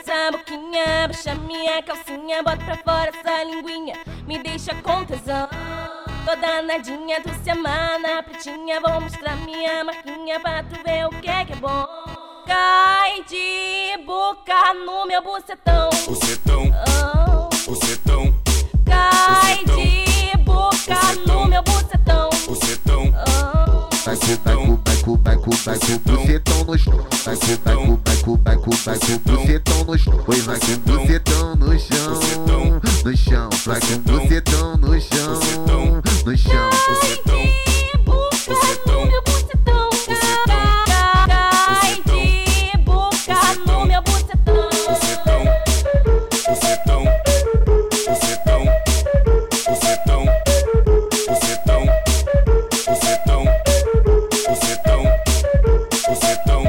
essa boquinha, puxa minha calcinha, bota pra fora essa linguinha, me deixa com tesão. Toda nadinha, tu se amar na pretinha, vou mostrar minha marquinha pra tu ver o que é bom. Cai de boca no meu bucetão, bucetão, bucetão. Cai de boca no meu bucetão, bucetão. Vai com bucetão no chão. Vai com bucetão no chão. Oi, vai com bucetão no chão. No chão, vai com bucetão no chão. No chão, Bucetão, bucetão, meu bucetão, cai de boca no meu bucetão, bucetão, bucetão, bucetão, bucetão, bucetão, bucetão, bucetão, bucetão.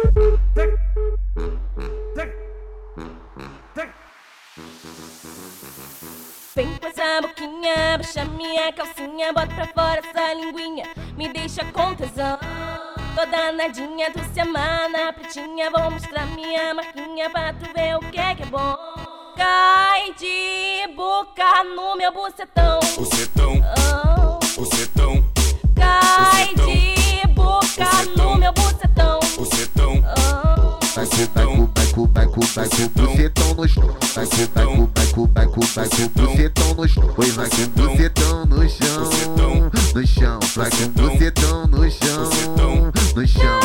Vem com essa boquinha, puxa minha calcinha, bota pra fora essa linguinha, me deixa com tesão. Toda nadinha, tu se amar na pretinha, vou mostrar minha marquinha pra tu ver o que é bom. Cai de boca no meu bucetão, Bucetão, bucetão, cai de boca no meu bucetão, bucetão. vai com bucetão no chão. Vai com bucetão no chão. Oi, vai com bucetão no chão. No chão, vai com bucetão no chão. No chão.